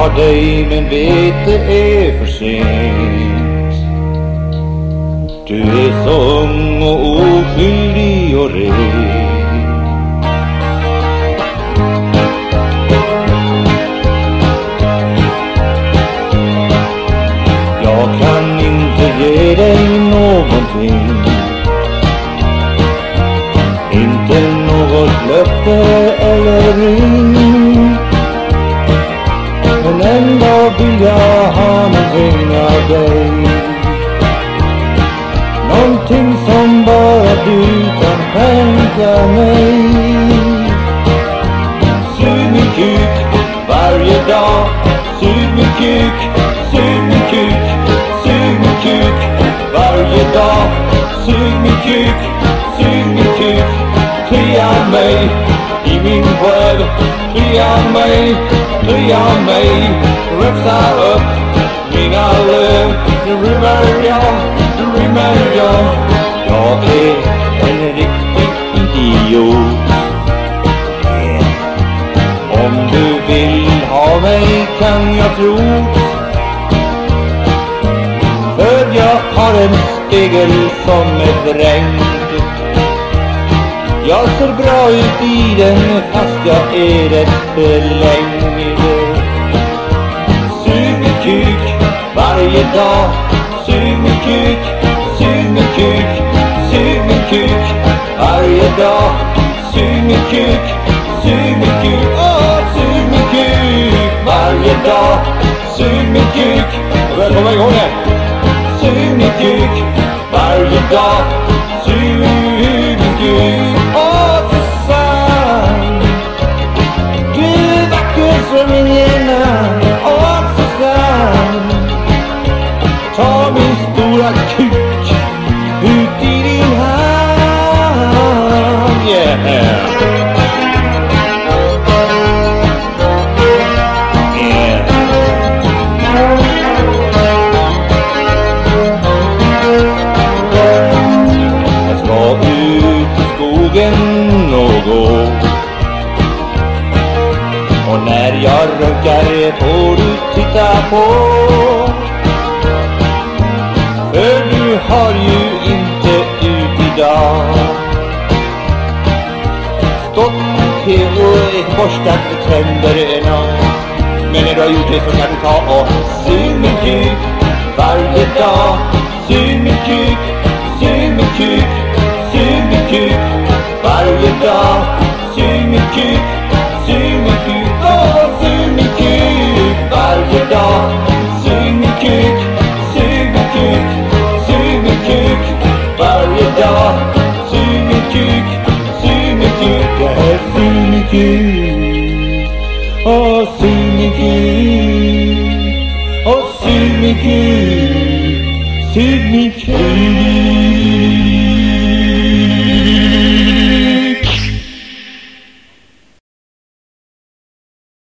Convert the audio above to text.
ha dig, men vet det är för sent. Du är så ung och oskyldig och ren. Jag kan inte ge dig någonting, inte något löfte eller ring, men ändå vill jag ha någonting av dig. Någonting som bara du kan skänka mig. Sug min kuk varje dag, sug min kuk, sug min kuk, sug min kuk varje dag, sug min kuk, sug min kuk. Klia mig i min själ, klia mig, räfsa upp mina löv. Du rymmer jag, jag är en riktig idiot. Om du vill ha mig kan jag tro, för jag har en spegel som är vrängt. Jag ser bra ut i den fast jag är rätt förlängd. Sug min kuk varje dag, sug min kuk, sug min kuk, sug min kuk varje dag, sug min kuk, sug min kuk, sug min kuk varje dag, sug min kuk. Jag kommer igång här. Sug min kuk varje dag, sug min kuk. Susanne, du är vacker som en gärna. Susanne, ta min stora kuk ut i din hand. Yeah. Jag ska ut i skogen och gå, och när jag runkar får du titta på. För du har ju inte ut idag stått och borstat tänderna. Men när du har gjort det så kan du ta och sug min kuk varje dag, sug min kuk, sug min kuk, sug min kuk varje dag, sug min kuk, sug min kuk, sug min kuk varje dag, sug min kuk, sug min kuk, sug min kuk varje dag, sug min kuk, sug min kuk, sug min kuk, sug min kuk, sug min kuk, sug min kuk.